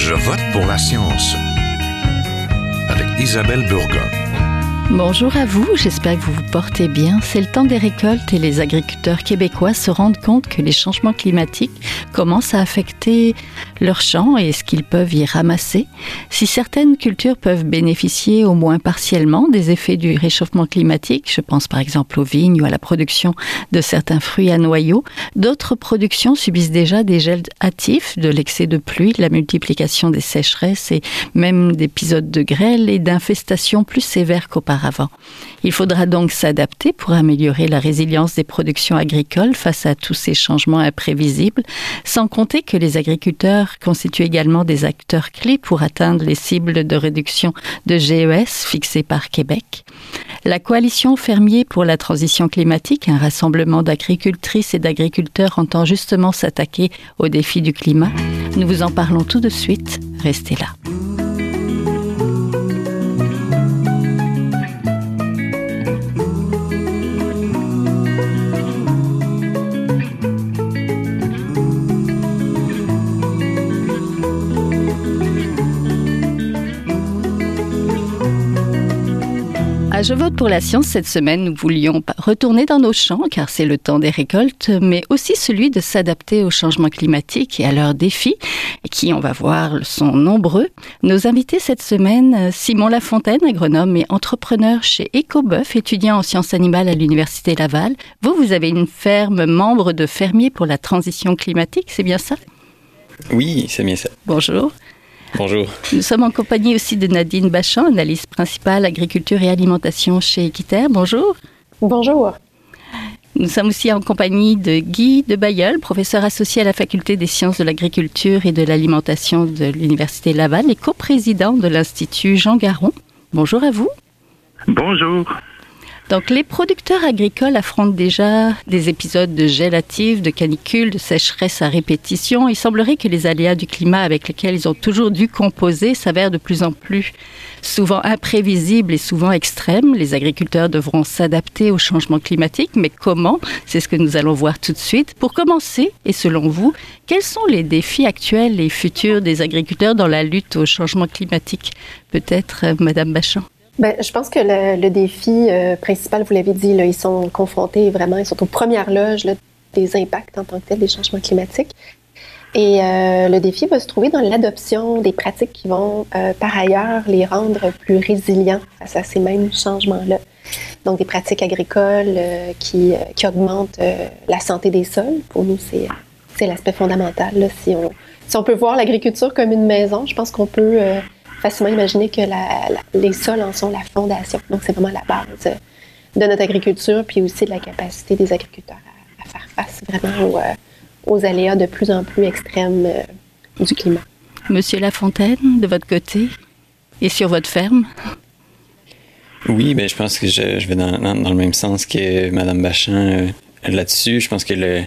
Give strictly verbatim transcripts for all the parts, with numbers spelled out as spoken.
Je vote pour la science avec Isabelle Burgon. Bonjour à vous, j'espère que vous vous portez bien. C'est le temps des récoltes et les agriculteurs québécois se rendent compte que les changements climatiques commencent à affecter leurs champs et ce qu'ils peuvent y ramasser. Si certaines cultures peuvent bénéficier au moins partiellement des effets du réchauffement climatique, je pense par exemple aux vignes ou à la production de certains fruits à noyaux, d'autres productions subissent déjà des gels hâtifs, de l'excès de pluie, de la multiplication des sécheresses et même d'épisodes de grêle et d'infestations plus sévères qu'auparavant. Avant. Il faudra donc s'adapter pour améliorer la résilience des productions agricoles face à tous ces changements imprévisibles, sans compter que les agriculteurs constituent également des acteurs clés pour atteindre les cibles de réduction de G E S fixées par Québec. La Coalition Fermiers pour la transition climatique, un rassemblement d'agricultrices et d'agriculteurs entend justement s'attaquer aux défis du climat. Nous vous en parlons tout de suite. Restez là. À Je vote pour la science, cette semaine, nous voulions retourner dans nos champs, car c'est le temps des récoltes, mais aussi celui de s'adapter au changement climatique et à leurs défis, qui, on va voir, sont nombreux. Nos invités cette semaine, Simon Lafontaine, agronome et entrepreneur chez Ecoboeuf, étudiant en sciences animales à l'Université Laval. Vous, vous avez une ferme membre de Fermiers pour la transition climatique, c'est bien ça? Oui, c'est bien ça. Bonjour. Bonjour. Nous sommes en compagnie aussi de Nadine Bachand, analyste principale agriculture et alimentation chez Équiterre. Bonjour. Bonjour. Nous sommes aussi en compagnie de Guy de Bailleul, professeur associé à la Faculté des sciences de l'agriculture et de l'alimentation de l'Université Laval et coprésident de l'Institut Jean Garon. Bonjour à vous. Bonjour. Donc, les producteurs agricoles affrontent déjà des épisodes de gel hâtif, de canicule, de sécheresse à répétition. Il semblerait que les aléas du climat avec lesquels ils ont toujours dû composer s'avèrent de plus en plus souvent imprévisibles et souvent extrêmes. Les agriculteurs devront s'adapter au changement climatique, mais comment? C'est ce que nous allons voir tout de suite. Pour commencer, et selon vous, quels sont les défis actuels et futurs des agriculteurs dans la lutte au changement climatique? Peut-être, euh, Madame Bachand. Ben, je pense que le, le défi euh, principal, vous l'avez dit, là, ils sont confrontés vraiment, ils sont aux premières loges là, des impacts en tant que tels des changements climatiques. Et euh, le défi va se trouver dans l'adoption des pratiques qui vont, euh, par ailleurs, les rendre plus résilients face à ces mêmes changements-là. Donc, des pratiques agricoles euh, qui, euh, qui augmentent euh, la santé des sols. Pour nous, c'est, c'est l'aspect fondamental. Là. Si, on, si on peut voir l'agriculture comme une maison, je pense qu'on peut... Euh, facilement imaginer que la, la, les sols en sont la fondation. Donc, c'est vraiment la base de notre agriculture, puis aussi de la capacité des agriculteurs à, à faire face vraiment aux, aux aléas de plus en plus extrêmes euh, du climat. Monsieur Lafontaine, de votre côté, et sur votre ferme? Oui, ben, je pense que je, je vais dans, dans, dans le même sens que Mme Bachand euh, là-dessus. Je pense que le...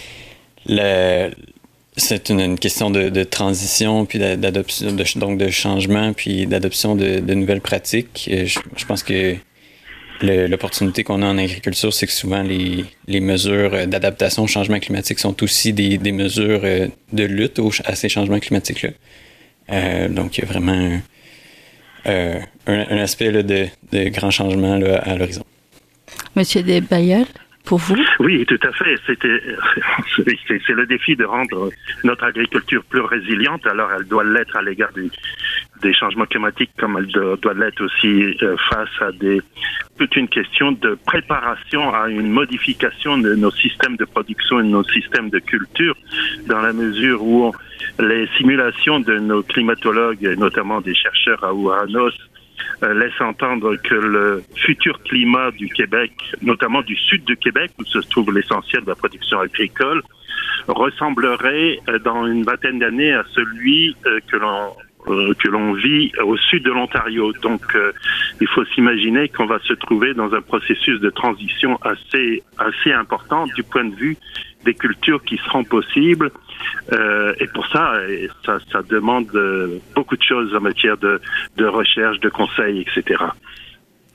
le c'est une, une question de, de transition, puis d'adoption, de, donc de changement, puis d'adoption de, de nouvelles pratiques. Je, je pense que le, l'opportunité qu'on a en agriculture, c'est que souvent les, les mesures d'adaptation au changement climatique sont aussi des, des mesures de lutte au, à ces changements climatiques-là. Euh, donc, il y a vraiment un, euh, un, un aspect là, de, de grand changement là, à l'horizon. Monsieur Desbailleul? Pour vous? Oui, tout à fait. C'était, c'est, c'est le défi de rendre notre agriculture plus résiliente. Alors, elle doit l'être à l'égard des, des changements climatiques, comme elle doit, doit l'être aussi euh, face à des, toute une question de préparation à une modification de nos systèmes de production et de nos systèmes de culture, dans la mesure où on, les simulations de nos climatologues, et notamment des chercheurs à Ouranos, Euh, laisse entendre que le futur climat du Québec, notamment du sud du Québec, où se trouve l'essentiel de la production agricole, ressemblerait euh, dans une vingtaine d'années à celui euh, que l'on euh, que l'on vit au sud de l'Ontario. Donc, euh, il faut s'imaginer qu'on va se trouver dans un processus de transition assez assez important du point de vue des cultures qui seront possibles. Euh, et pour ça, ça, ça demande beaucoup de choses en matière de, de recherche, de conseils, et cetera.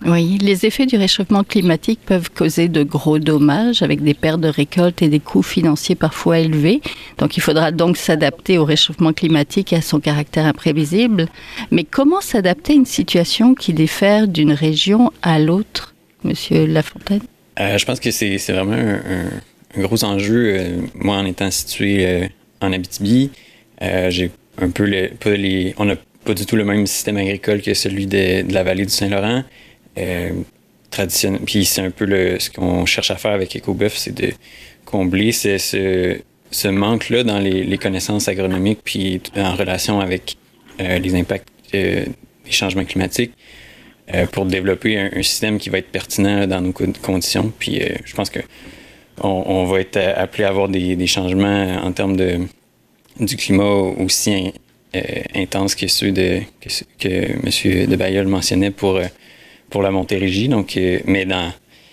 Oui, les effets du réchauffement climatique peuvent causer de gros dommages avec des pertes de récoltes et des coûts financiers parfois élevés. Donc, il faudra donc s'adapter au réchauffement climatique et à son caractère imprévisible. Mais comment s'adapter à une situation qui diffère d'une région à l'autre, Monsieur Lafontaine? Euh, je pense que c'est, c'est vraiment un, un, un gros enjeu. Euh, moi, en étant situé euh, en Abitibi, euh, j'ai un peu le, pas les, on n'a pas du tout le même système agricole que celui de, de la vallée du Saint-Laurent. Euh, traditionnel. Puis c'est un peu le, ce qu'on cherche à faire avec EcoBœuf, c'est de combler ce, ce, ce manque-là dans les, les connaissances agronomiques, puis en relation avec euh, les impacts euh, des changements climatiques, euh, pour développer un, un système qui va être pertinent là, dans nos conditions. Puis euh, je pense que on, on va être appelé à avoir des, des changements en termes de du climat aussi euh, intenses que ceux de que, que M. de Bailleul mentionnait pour euh, pour la Montérégie, donc, euh, mais dans,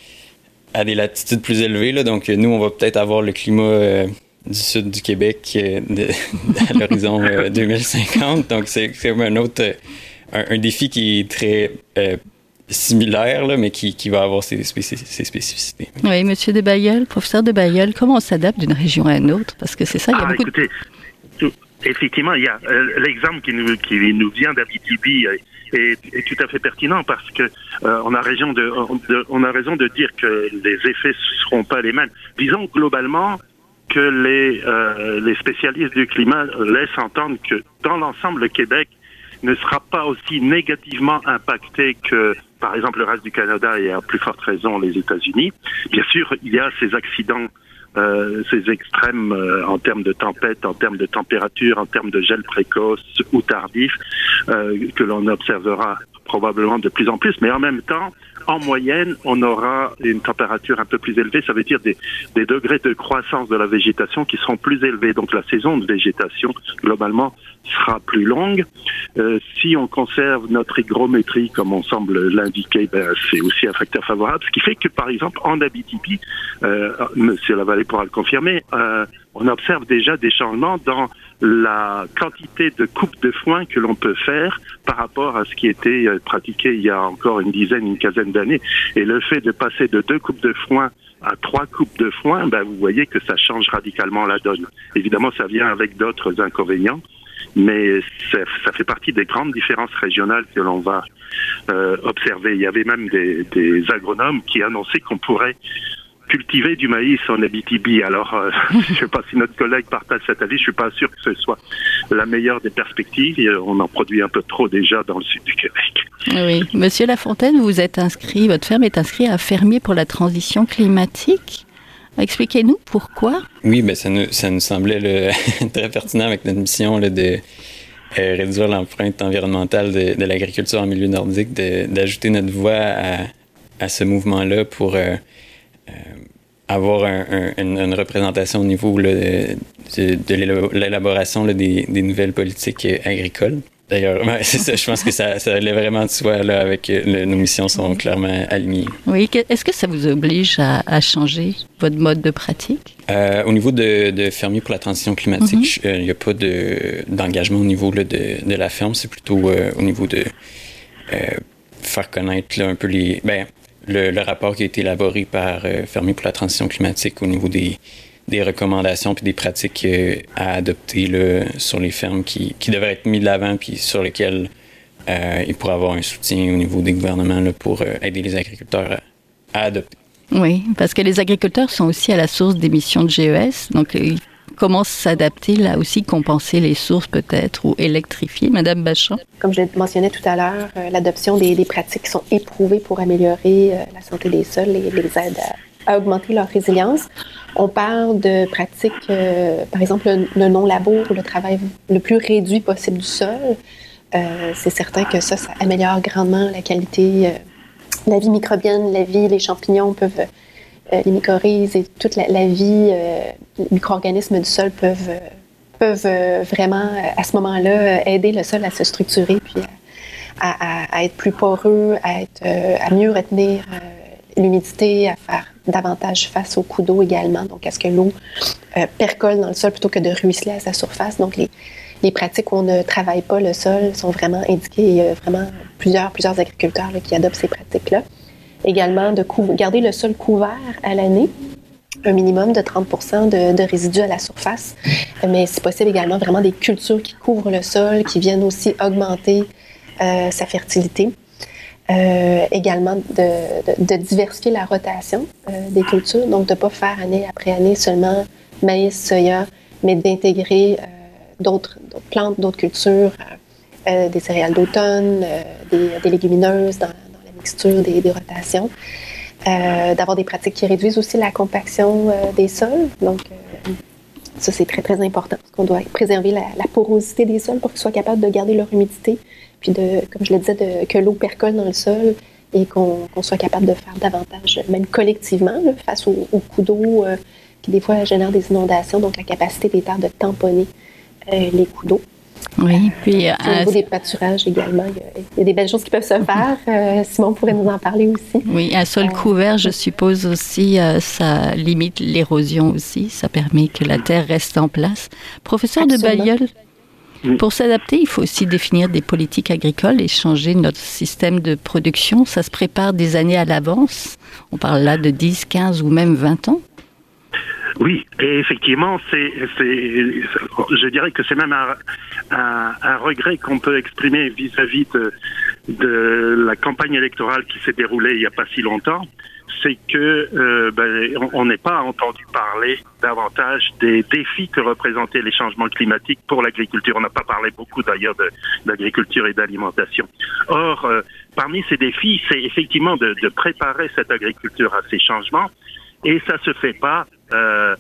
à des latitudes plus élevées. Là, donc, nous, on va peut-être avoir le climat euh, du sud du Québec euh, de, à l'horizon euh, deux mille cinquante. Donc, c'est, c'est un autre euh, un, un défi qui est très euh, similaire, là, mais qui, qui va avoir ses, spécif- ses spécificités. Oui, M. de Bailleul, professeur de Bailleul, comment on s'adapte d'une région à une autre? Parce que c'est ça, il y a ah, beaucoup écoutez, de... tout, effectivement, il y a euh, l'exemple qui nous, qui nous vient d'Abitibi euh, est, est tout à fait pertinent parce que euh, on a raison de, de on a raison de dire que les effets ne seront pas les mêmes. Disons globalement que les euh, les spécialistes du climat laissent entendre que dans l'ensemble le Québec ne sera pas aussi négativement impacté que par exemple le reste du Canada et à plus forte raison les États-Unis. Bien sûr, il y a ces accidents Euh, ces extrêmes euh, en termes de tempête, en termes de température, en termes de gel précoce ou tardif, euh, que l'on observera probablement de plus en plus. Mais en même temps, en moyenne, on aura une température un peu plus élevée. Ça veut dire des, des degrés de croissance de la végétation qui seront plus élevés. Donc la saison de végétation, globalement, sera plus longue. Euh, si on conserve notre hygrométrie, comme on semble l'indiquer, ben, c'est aussi un facteur favorable. Ce qui fait que, par exemple, en Abitibi, euh, Monsieur Lavallée pourra le confirmer, euh, on observe déjà des changements dans la quantité de coupes de foin que l'on peut faire par rapport à ce qui était pratiqué il y a encore une dizaine, une quinzaine d'années. Et le fait de passer de deux coupes de foin à trois coupes de foin, ben, vous voyez que ça change radicalement la donne. Évidemment, ça vient avec d'autres inconvénients, mais ça, ça fait partie des grandes différences régionales que l'on va euh, observer. Il y avait même des, des agronomes qui annonçaient qu'on pourrait cultiver du maïs en Abitibi. Alors, euh, je ne sais pas si notre collègue partage cet avis, je ne suis pas sûr que ce soit la meilleure des perspectives. On en produit un peu trop déjà dans le sud du Québec. Oui. Monsieur Lafontaine, vous êtes inscrit, votre ferme est inscrite à Fermier pour la transition climatique. Expliquez-nous pourquoi. Oui, ben ça nous, ça nous semblait là, très pertinent avec notre mission là, de euh, réduire l'empreinte environnementale de, de l'agriculture en milieu nordique, de, d'ajouter notre voix à, à ce mouvement-là pour euh, euh, avoir un, un, une, une représentation au niveau là, de, de, de l'élaboration là, des, des nouvelles politiques agricoles. D'ailleurs, ouais, c'est ça, je pense que ça, ça allait vraiment de soi là, avec le, nos missions sont clairement alignées. Oui, est-ce que ça vous oblige à, à changer votre mode de pratique? Euh, au niveau de, de Fermier pour la transition climatique, il mm-hmm. n'y a pas de, d'engagement au niveau là, de, de la ferme, c'est plutôt euh, au niveau de euh, faire connaître là, un peu les... Ben, le, le rapport qui a été élaboré par euh, Fermier pour la transition climatique au niveau des, des recommandations puis des pratiques euh, à adopter là, sur les fermes qui, qui devraient être mis de l'avant puis sur lesquelles euh, il pourrait avoir un soutien au niveau des gouvernements là, pour euh, aider les agriculteurs à, à adopter. Oui, parce que les agriculteurs sont aussi à la source d'émissions de G E S, donc ils commencent à s'adapter, là aussi, compenser les sources peut-être ou électrifier. Madame Bachand? Comme je le mentionnais tout à l'heure, euh, l'adoption des, des pratiques qui sont éprouvées pour améliorer euh, la santé des sols et les aide à, à augmenter leur résilience. On parle de pratiques, euh, par exemple, le, le non-labour, le travail le plus réduit possible du sol. Euh, c'est certain que ça, ça améliore grandement la qualité, euh, la vie microbienne, la vie, les champignons peuvent... Euh, les mycorhizes et toute la, la vie, euh, les micro-organismes du sol peuvent, euh, peuvent euh, vraiment, à ce moment-là, aider le sol à se structurer puis à, à, à être plus poreux, à, être, euh, à mieux retenir euh, l'humidité, à faire davantage face au coût d'eau également, donc à ce que l'eau euh, percole dans le sol plutôt que de ruisseler à sa surface. Donc les, les pratiques où on ne travaille pas le sol sont vraiment indiquées. Il y a vraiment plusieurs, plusieurs agriculteurs là, qui adoptent ces pratiques-là. Également, de cou- garder le sol couvert à l'année, un minimum de trente pour cent de, de résidus à la surface, mais si possible également vraiment des cultures qui couvrent le sol, qui viennent aussi augmenter euh, sa fertilité. Euh, également de, de, de diversifier la rotation euh, des cultures, donc de ne pas faire année après année seulement maïs, soya, mais d'intégrer euh, d'autres, d'autres plantes, d'autres cultures, euh, euh, des céréales d'automne, euh, des, des légumineuses dans, dans la mixture des, des rotations. Euh, d'avoir des pratiques qui réduisent aussi la compaction euh, des sols. Donc, euh, ça, c'est très, très important parce qu'on doit préserver la, la porosité des sols pour qu'ils soient capables de garder leur humidité, puis de, comme je le disais, de, que l'eau percole dans le sol et qu'on, qu'on soit capable de faire davantage, même collectivement, là, face au, au coût d'eau euh, qui, des fois, génère des inondations, donc la capacité des terres de tamponner euh, les coûts d'eau. Oui, puis euh, au niveau des pâturages également, il y, a, il y a des belles choses qui peuvent se faire. Euh, Simon pourrait nous en parler aussi. Oui, un sol couvert, je suppose aussi, euh, ça limite l'érosion aussi. Ça permet que la terre reste en place. Professeur Absolument. de Balliol, oui. Pour s'adapter, il faut aussi définir des politiques agricoles et changer notre système de production. Ça se prépare des années à l'avance. On parle là de dix, quinze ou même vingt ans. Oui, et effectivement, c'est, c'est, je dirais que c'est même un, un, un regret qu'on peut exprimer vis-à-vis de, de la campagne électorale qui s'est déroulée il n'y a pas si longtemps, c'est que euh, ben, on n'est pas entendu parler davantage des défis que représentaient les changements climatiques pour l'agriculture. On n'a pas parlé beaucoup d'ailleurs de, d'agriculture et d'alimentation. Or, euh, parmi ces défis, c'est effectivement de, de préparer cette agriculture à ces changements. Et ça se fait pas euh,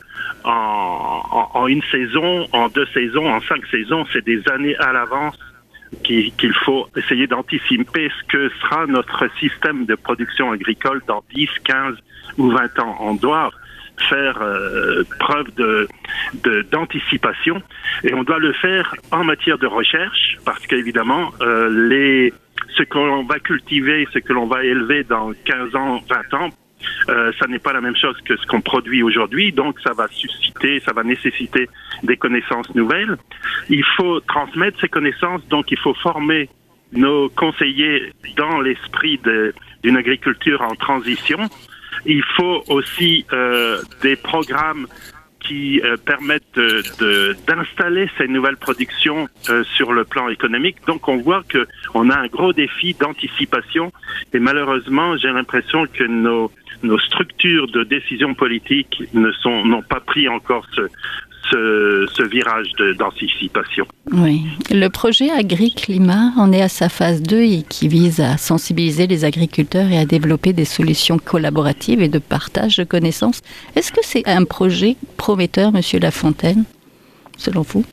en, en, en une saison, en deux saisons, en cinq saisons. C'est des années à l'avance qu'il, qu'il faut essayer d'anticiper ce que sera notre système de production agricole dans dix, quinze ou vingt ans. On doit faire euh, preuve de, de d'anticipation et on doit le faire en matière de recherche parce qu'évidemment euh, les ce que l'on va cultiver, ce que l'on va élever dans quinze ans, vingt ans. Euh, ça n'est pas la même chose que ce qu'on produit aujourd'hui, donc ça va susciter, ça va nécessiter des connaissances nouvelles. Il faut transmettre ces connaissances, donc il faut former nos conseillers dans l'esprit de, d'une agriculture en transition. Il faut aussi euh, des programmes qui euh, permettent de, de, d'installer ces nouvelles productions euh, sur le plan économique. Donc on voit que on a un gros défi d'anticipation et malheureusement j'ai l'impression que nos nos structures de décision politique ne sont n'ont pas pris encore ce ce, ce virage de, d'anticipation. Oui. Le projet Agri-Climat en est à sa phase deux et qui vise à sensibiliser les agriculteurs et à développer des solutions collaboratives et de partage de connaissances. Est-ce que c'est un projet prometteur, Monsieur Lafontaine, selon vous?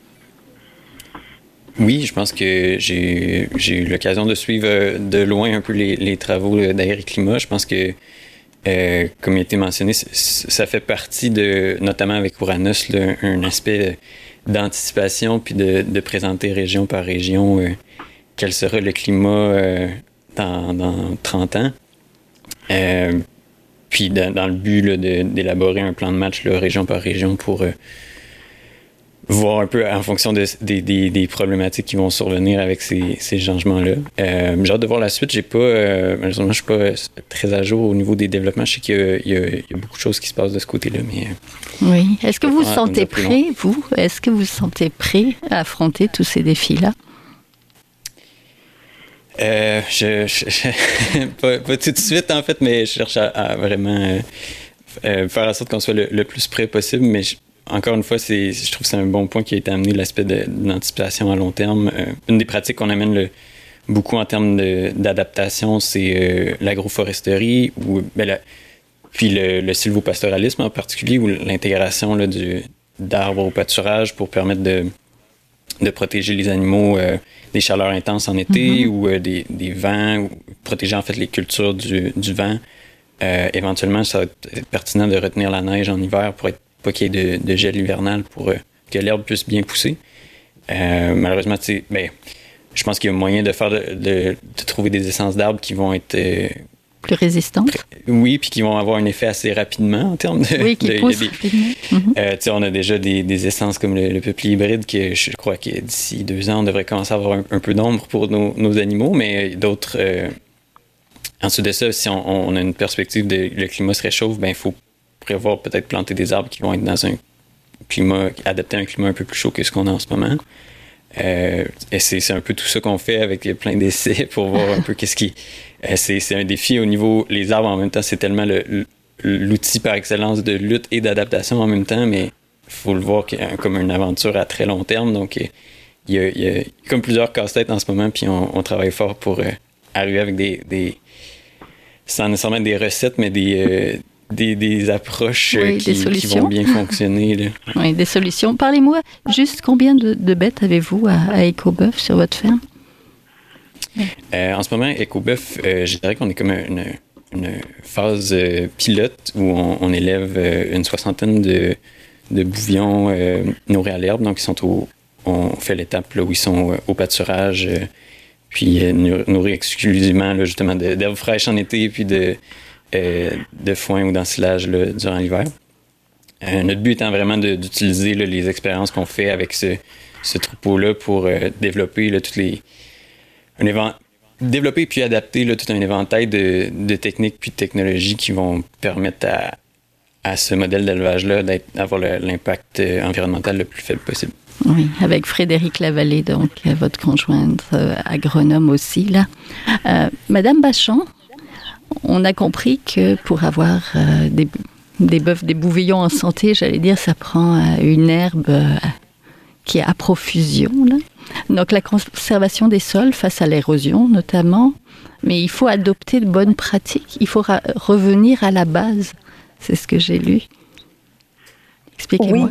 Oui, je pense que j'ai, j'ai eu l'occasion de suivre de loin un peu les, les travaux d'Agri-Climat. Je pense que Euh, comme il a été mentionné, ça fait partie de, notamment avec Uranus, là, un aspect d'anticipation puis de, de présenter région par région euh, quel sera le climat euh, dans, dans trente ans. Euh, puis dans, dans le but là, de, d'élaborer un plan de match là, région par région pour euh, voir un peu en fonction de, de, de, des problématiques qui vont survenir avec ces, ces changements-là. Euh, j'ai hâte de voir la suite. J'ai pas, euh, malheureusement, je suis pas très à jour au niveau des développements. Je sais qu'il y a, il y a, il y a beaucoup de choses qui se passent de ce côté-là. Mais, oui. Est-ce que vous vous sentez prêt, vous? Est-ce que vous vous sentez prêt à affronter tous ces défis-là? Euh, je, je, je pas, pas tout de suite, en fait, mais je cherche à, à vraiment euh, euh, faire en sorte qu'on soit le, le plus près possible, mais je, encore une fois, c'est, je trouve que c'est un bon point qui a été amené, l'aspect de, de l'anticipation à long terme. Euh, une des pratiques qu'on amène le, beaucoup en termes de, d'adaptation, c'est euh, l'agroforesterie, ou, ben, la, puis le, le sylvopastoralisme en particulier, ou l'intégration là, du, d'arbres au pâturage pour permettre de, de protéger les animaux euh, des chaleurs intenses en été, mm-hmm. ou euh, des, des vents, ou protéger en fait les cultures du, du vent. Euh, éventuellement, ça va être pertinent de retenir la neige en hiver pour être pas qu'il y ait de, de gel hivernal pour euh, que l'herbe puisse bien pousser. Euh, malheureusement, ben, je pense qu'il y a moyen de faire de, de, de trouver des essences d'arbres qui vont être euh, plus résistantes. Oui, puis qui vont avoir un effet assez rapidement en termes de... Oui, qui de, poussent de, rapidement. Mm-hmm. Euh, tu sais, on a déjà des, des essences comme le, le peuplier hybride que je crois que d'ici deux ans, on devrait commencer à avoir un, un peu d'ombre pour nos, nos animaux, mais d'autres... Euh, ensuite de ça, si on, on a une perspective de le climat se réchauffe, ben il faut prévoir peut-être planter des arbres qui vont être dans un climat, adapté à un climat un peu plus chaud que ce qu'on a en ce moment. Euh, et c'est, c'est un peu tout ça qu'on fait avec plein d'essais pour voir un peu qu'est-ce qui... Euh, c'est, c'est un défi au niveau... Les arbres, en même temps, c'est tellement le, l'outil par excellence de lutte et d'adaptation en même temps, mais il faut le voir comme une aventure à très long terme. Donc, il y a, il y a comme plusieurs casse-têtes en ce moment, puis on, on travaille fort pour euh, arriver avec des, des... sans nécessairement des recettes, mais des... Euh, Des, des approches oui, qui, des qui vont bien fonctionner. Là. Oui, des solutions. Parlez-moi juste combien de, de bêtes avez-vous à, à Ecoboeuf sur votre ferme? Euh, en ce moment, Ecoboeuf, euh, je dirais qu'on est comme une, une phase euh, pilote où on, on élève euh, une soixantaine de, de bouvions euh, nourris à l'herbe. Donc, ils sont au, on fait l'étape là, où ils sont euh, au pâturage, euh, puis euh, nourris exclusivement là, justement de, d'herbes fraîches en été, puis de Euh, de foin ou d'ensilage là, durant l'hiver. Euh, notre but étant vraiment de, d'utiliser là, les expériences qu'on fait avec ce, ce troupeau-là pour euh, développer là, toutes les... Un évent... développer puis adapter là, tout un éventail de, de techniques puis de technologies qui vont permettre à, à ce modèle d'élevage-là d'être, d'avoir le, l'impact euh, environnemental le plus faible possible. Oui, avec Frédéric Lavallée, donc votre conjointe euh, agronome aussi, là. Euh, Madame Bachand, on a compris que pour avoir euh, des, des bœufs, des bouvillons en santé, j'allais dire, ça prend euh, une herbe euh, qui est à profusion, là. Donc la conservation des sols face à l'érosion notamment, mais il faut adopter de bonnes pratiques, il faut ra- revenir à la base. C'est ce que j'ai lu. Expliquez-moi. Oui.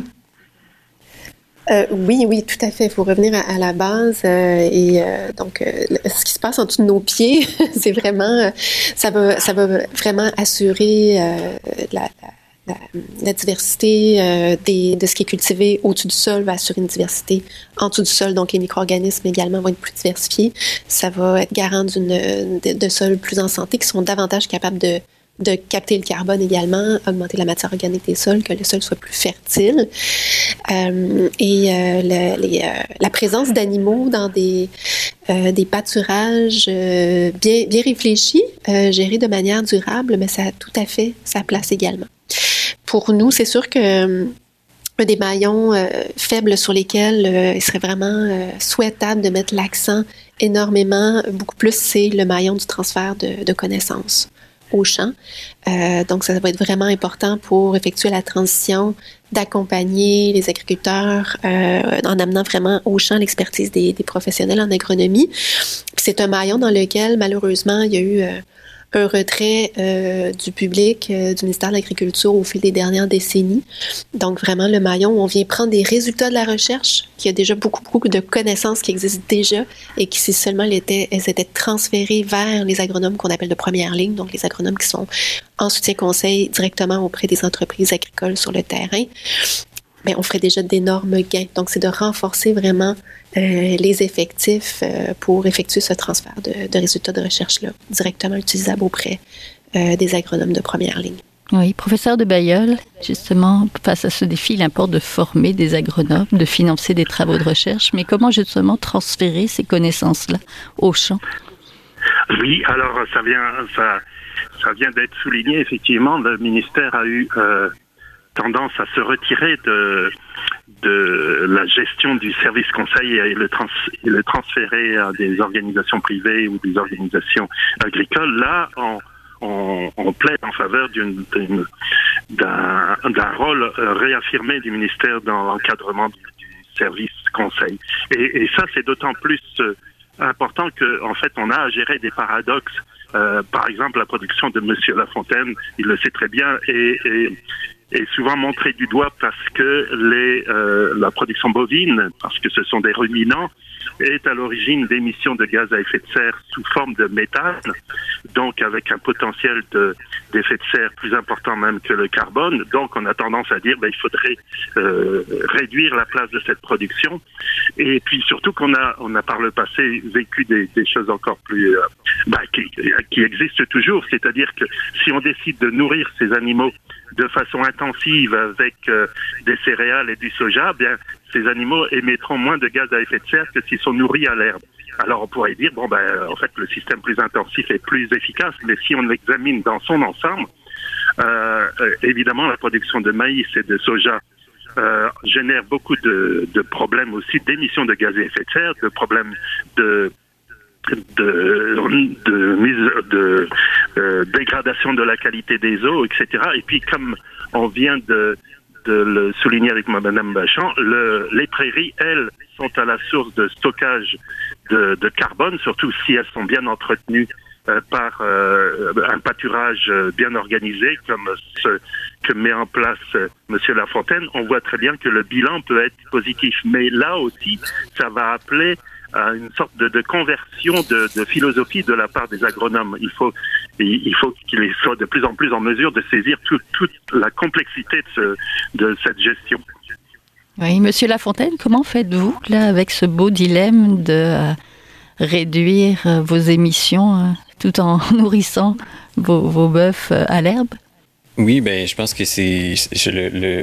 Euh, oui, oui, tout à fait. Il faut revenir à, à la base. Euh, et euh, donc, euh, ce qui se passe en dessous de nos pieds, c'est vraiment, ça va, ça va vraiment assurer euh, la, la, la diversité euh, des, de ce qui est cultivé au-dessus du sol, va assurer une diversité en dessous du sol. Donc, les micro-organismes également vont être plus diversifiés. Ça va être garant d'une, de, de sols plus en santé, qui sont davantage capables de de capter le carbone également, augmenter la matière organique des sols, que le sol soit plus fertile. Euh, et euh, le, les, euh, la présence d'animaux dans des, euh, des pâturages euh, bien, bien réfléchis, euh, gérés de manière durable, mais ça a tout à fait sa place également. Pour nous, c'est sûr que euh, un des maillons euh, faibles sur lesquels euh, il serait vraiment euh, souhaitable de mettre l'accent énormément, beaucoup plus, c'est le maillon du transfert de, de connaissances au champ. Euh, donc, ça va être vraiment important pour effectuer la transition, d'accompagner les agriculteurs euh, en amenant vraiment au champ l'expertise des, des professionnels en agronomie. Puis c'est un maillon dans lequel, malheureusement, il y a eu euh, un retrait euh, du public, euh, du ministère de l'Agriculture au fil des dernières décennies. Donc, vraiment, le maillon où on vient prendre des résultats de la recherche, qui a déjà beaucoup, beaucoup de connaissances qui existent déjà et qui, si seulement elles étaient, elles étaient transférées vers les agronomes qu'on appelle de première ligne, donc les agronomes qui sont en soutien-conseil directement auprès des entreprises agricoles sur le terrain, bien, on ferait déjà d'énormes gains. Donc, c'est de renforcer vraiment euh, les effectifs euh, pour effectuer ce transfert de, de résultats de recherche-là, directement utilisables auprès euh, des agronomes de première ligne. Oui, professeur de Bailleul, justement, face à ce défi, il importe de former des agronomes, de financer des travaux de recherche, mais comment justement transférer ces connaissances-là au champ? Oui, alors ça vient, ça, ça vient d'être souligné, effectivement, le ministère a eu euh, tendance à se retirer de, de la gestion du service conseil et le, trans, et le transférer à des organisations privées ou des organisations agricoles. Là, on, on, on plaide en faveur d'une, d'une, d'un, d'un rôle réaffirmé du ministère dans l'encadrement du, du service conseil. Et, et ça, c'est d'autant plus euh, important que, en fait, on a à gérer des paradoxes. Euh, par exemple, la production de Monsieur Lafontaine, il le sait très bien, et, et est souvent montrée du doigt parce que les, euh, la production bovine, parce que ce sont des ruminants, est à l'origine d'émissions de gaz à effet de serre sous forme de méthane, donc avec un potentiel de, d'effet de serre plus important même que le carbone. Donc on a tendance à dire ben, il faudrait euh, réduire la place de cette production. Et puis surtout qu'on a, on a par le passé vécu des, des choses encore plus euh, ben, qui, qui existent toujours, c'est-à-dire que si on décide de nourrir ces animaux de façon intensive avec euh, des céréales et du soja, bien ces animaux émettront moins de gaz à effet de serre que s'ils sont nourris à l'herbe. Alors on pourrait dire, bon ben en fait le système plus intensif est plus efficace, mais si on l'examine dans son ensemble, euh, euh, évidemment la production de maïs et de soja euh, génère beaucoup de, de problèmes aussi d'émissions de gaz à effet de serre, de problèmes de de de mise de euh, dégradation de la qualité des eaux, et cetera. Et puis comme on vient de de le souligner avec Madame Bachand, le, les prairies, elles, sont à la source de stockage de, de carbone, surtout si elles sont bien entretenues euh, par euh, un pâturage bien organisé, comme ce que met en place euh, Monsieur Lafontaine. On voit très bien que le bilan peut être positif. Mais là aussi, ça va appeler à une sorte de, de conversion de, de philosophie de la part des agronomes. Il faut, il faut qu'ils soient de plus en plus en mesure de saisir tout, toute la complexité de, ce, de cette gestion. Oui, Monsieur Lafontaine, comment faites-vous là avec ce beau dilemme de euh, réduire euh, vos émissions euh, tout en nourrissant vos, vos bœufs euh, à l'herbe? Oui, ben je pense que c'est, c'est le, le,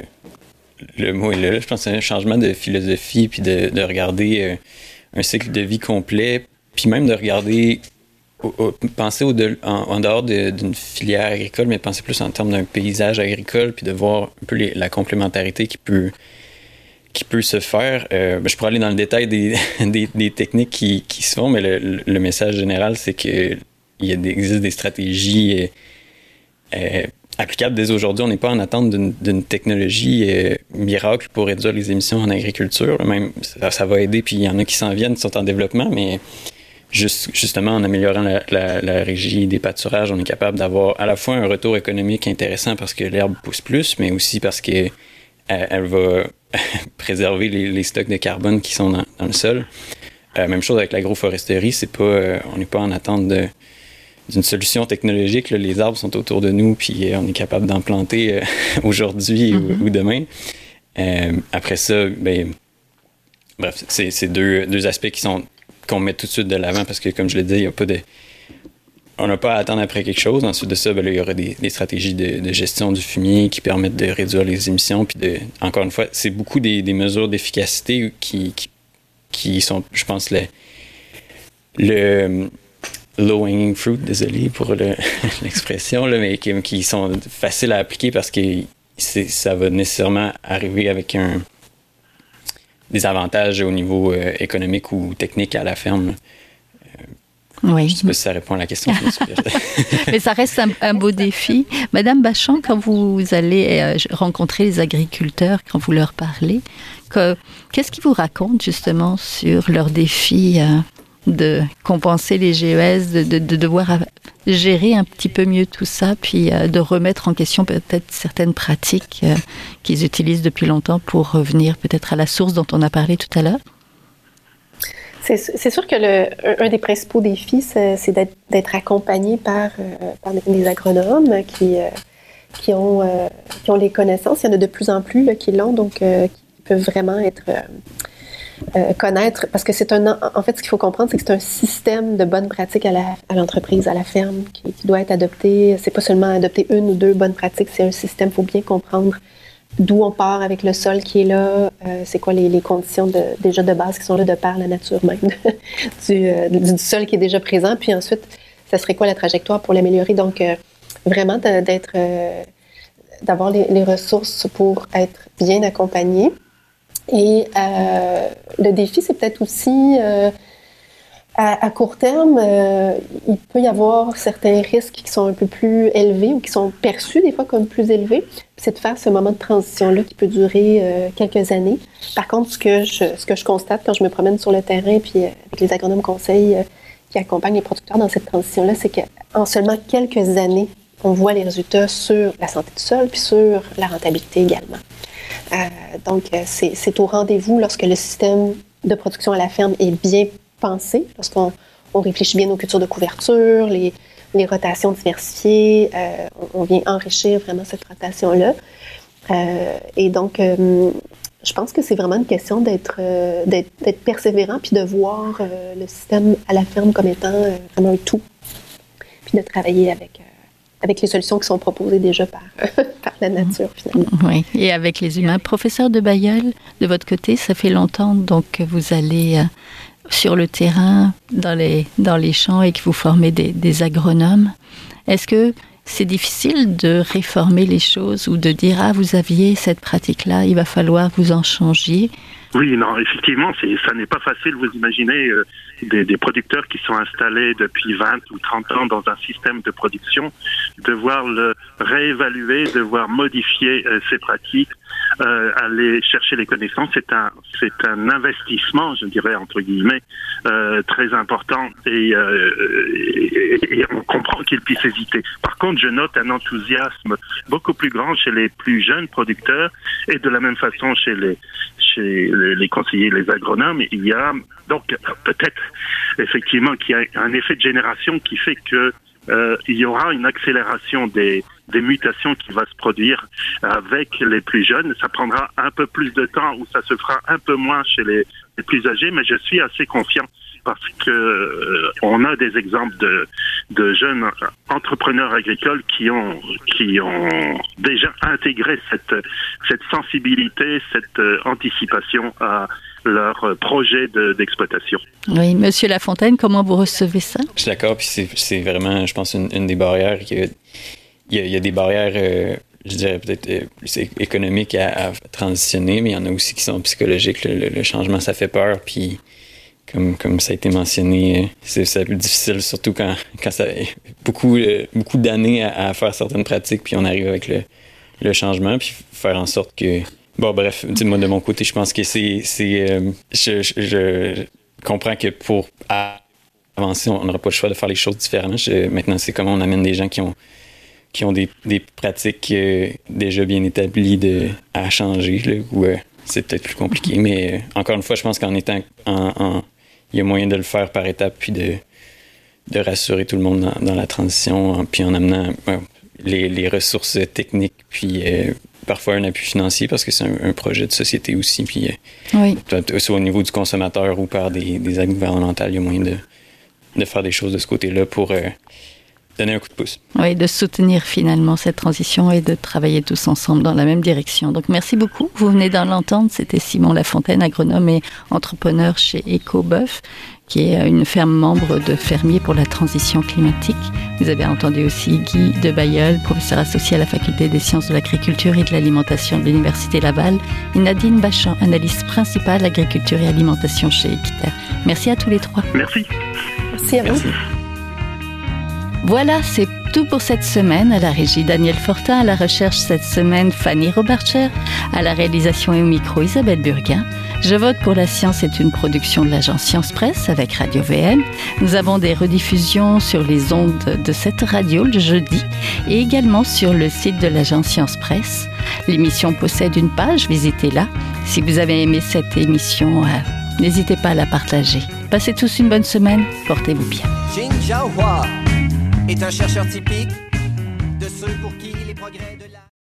le mot est là. Je pense que c'est un changement de philosophie puis de, de regarder euh, un cycle de vie complet, puis même de regarder, au, au, penser au de, en, en dehors de, d'une filière agricole, mais penser plus en termes d'un paysage agricole, puis de voir un peu les, la complémentarité qui peut, qui peut se faire. Euh, ben, je pourrais aller dans le détail des, des, des techniques qui, qui se font, mais le, le message général, c'est qu'il y a des, existe des stratégies euh, euh, applicable dès aujourd'hui. On n'est pas en attente d'une, d'une technologie euh, miracle pour réduire les émissions en agriculture. Même, ça, ça va aider, puis il y en a qui s'en viennent, qui sont en développement, mais juste, justement, en améliorant la, la, la régie des pâturages, on est capable d'avoir à la fois un retour économique intéressant parce que l'herbe pousse plus, mais aussi parce qu'elle elle va préserver les, les stocks de carbone qui sont dans, dans le sol. Euh, même chose avec l'agroforesterie, c'est pas, euh, on n'est pas en attente de d'une solution technologique. Là, les arbres sont autour de nous, puis euh, on est capable d'en planter euh, aujourd'hui mm-hmm. ou, ou demain. Euh, après ça, ben, bref, c'est, c'est deux, deux aspects qui sont, qu'on met tout de suite de l'avant parce que, comme je l'ai dit, il y a pas de, on n'a pas à attendre après quelque chose. Ensuite de ça, ben, là, il y aura des, des stratégies de, de gestion du fumier qui permettent de réduire les émissions. Puis de, encore une fois, c'est beaucoup des, des mesures d'efficacité qui, qui, qui sont, je pense, le, le low-hanging fruit, désolé pour le, l'expression, là, mais qui, qui sont faciles à appliquer parce que c'est, ça va nécessairement arriver avec un, des avantages au niveau euh, économique ou technique à la ferme. Euh, oui. Je ne sais pas si ça répond à la question. Mais ça reste un, un beau défi. Madame Bachand, quand vous allez euh, rencontrer les agriculteurs, quand vous leur parlez, que, qu'est-ce qu'ils vous racontent justement sur leurs défis euh, de compenser les G E S, de, de, de devoir gérer un petit peu mieux tout ça, puis euh, de remettre en question peut-être certaines pratiques euh, qu'ils utilisent depuis longtemps pour revenir peut-être à la source dont on a parlé tout à l'heure? C'est, c'est sûr que le, un des principaux défis, c'est, c'est d'être, d'être accompagné par, euh, par des agronomes qui, euh, qui, ont, euh, qui ont les connaissances. Il y en a de plus en plus là, qui l'ont, donc euh, qui peuvent vraiment être... Euh, Euh, connaître, parce que c'est un, en fait, ce qu'il faut comprendre, c'est que c'est un système de bonnes pratiques à, la, à l'entreprise, à la ferme, qui, qui doit être adopté. C'est pas seulement adopter une ou deux bonnes pratiques, c'est un système. Il faut bien comprendre d'où on part avec le sol qui est là, euh, c'est quoi les, les conditions de, déjà de base qui sont là de par la nature même du, euh, du sol qui est déjà présent, puis ensuite, ça serait quoi la trajectoire pour l'améliorer. Donc, euh, vraiment d'être, euh, d'avoir les, les ressources pour être bien accompagné. Et euh, le défi, c'est peut-être aussi, euh, à, à court terme, euh, il peut y avoir certains risques qui sont un peu plus élevés ou qui sont perçus des fois comme plus élevés. C'est de faire ce moment de transition-là qui peut durer euh, quelques années. Par contre, ce que, je, ce que je constate quand je me promène sur le terrain, puis euh, avec les agronomes conseils euh, qui accompagnent les producteurs dans cette transition-là, c'est qu'en seulement quelques années, on voit les résultats sur la santé du sol puis sur la rentabilité également. Euh, donc, c'est, c'est au rendez-vous lorsque le système de production à la ferme est bien pensé, lorsqu'on on réfléchit bien aux cultures de couverture, les, les rotations diversifiées, euh, on, on vient enrichir vraiment cette rotation-là. Euh, et donc, euh, je pense que c'est vraiment une question d'être, euh, d'être, d'être persévérant puis de voir euh, le système à la ferme comme étant euh, vraiment un tout, puis de travailler avec, euh, avec les solutions qui sont proposées déjà par, par la nature, finalement. Oui, et avec les humains. Professeur de Bailleul, de votre côté, ça fait longtemps donc que vous allez euh, sur le terrain, dans les, dans les champs et que vous formez des, des agronomes. Est-ce que c'est difficile de réformer les choses ou de dire « Ah, vous aviez cette pratique-là, il va falloir que vous en changiez ». Oui, non, effectivement, c'est, ça n'est pas facile. Vous imaginez euh, des, des producteurs qui sont installés depuis vingt ou trente ans dans un système de production, devoir le réévaluer, devoir modifier euh, ses pratiques, euh, aller chercher les connaissances. C'est un, c'est un investissement, je dirais, entre guillemets, euh, très important et, euh, et, et on comprend qu'ils puissent hésiter. Par contre, je note un enthousiasme beaucoup plus grand chez les plus jeunes producteurs et de la même façon chez les chez les conseillers, les agronomes. Il y a donc peut-être effectivement qu'il y a un effet de génération qui fait que euh, il y aura une accélération des, des mutations qui va se produire avec les plus jeunes. Ça prendra un peu plus de temps ou ça se fera un peu moins chez les, les plus âgés, mais je suis assez confiant parce que euh, on a des exemples de, de jeunes entrepreneurs agricoles qui ont qui ont déjà intégré cette cette sensibilité, cette euh, anticipation à leur euh, projet de, d'exploitation. Oui, Monsieur Lafontaine, comment vous recevez ça? Je suis d'accord, puis c'est, c'est vraiment, je pense, une, une des barrières. Que, il, y a, il y a des barrières, euh, je dirais peut-être euh, plus économiques à, à transitionner, mais il y en a aussi qui sont psychologiques. Le, le, le changement, ça fait peur, puis Comme, comme ça a été mentionné, c'est, c'est plus difficile, surtout quand, quand ça a beaucoup, euh, beaucoup d'années à, à faire certaines pratiques, puis on arrive avec le, le changement, puis faire en sorte que... Bon, bref, moi, de mon côté, je pense que c'est... c'est euh, je, je, je comprends que pour avancer, on n'aura pas le choix de faire les choses différemment. Je, maintenant, c'est comment on amène des gens qui ont, qui ont des, des pratiques euh, déjà bien établies de, à changer, là, ou euh, c'est peut-être plus compliqué, mais euh, encore une fois, je pense qu'en étant en... en il y a moyen de le faire par étapes, puis de, de rassurer tout le monde dans, dans la transition, puis en amenant euh, les, les ressources techniques, puis euh, parfois un appui financier, parce que c'est un, un projet de société aussi, puis euh, oui. soit au niveau du consommateur ou par des, des aides gouvernementales, il y a moyen de, de faire des choses de ce côté-là pour euh, donner un coup de pouce. Oui, de soutenir finalement cette transition et de travailler tous ensemble dans la même direction. Donc, merci beaucoup. Vous venez d'en l'entendre, c'était Simon Lafontaine, agronome et entrepreneur chez EcoBœuf, qui est une ferme membre de Fermiers pour la transition climatique. Vous avez entendu aussi Guy de Bailleul, professeur associé à la Faculté des sciences de l'agriculture et de l'alimentation de l'Université Laval, et Nadine Bachan, analyste principale agriculture et alimentation chez Équiterre. Merci à tous les trois. Merci. Merci à vous. Merci. Voilà, c'est tout pour cette semaine. À la régie, Daniel Fortin. À la recherche cette semaine, Fanny Robarcher. À la réalisation et au micro, Isabelle Burguin. Je vote pour la science est une production de l'agence Science Presse avec Radio V M. Nous avons des rediffusions sur les ondes de cette radio le jeudi et également sur le site de l'agence Science Presse. L'émission possède une page, visitez-la. Si vous avez aimé cette émission, euh, n'hésitez pas à la partager. Passez tous une bonne semaine, portez-vous bien. Jin Jiahua est un chercheur typique de ceux pour qui les progrès de la...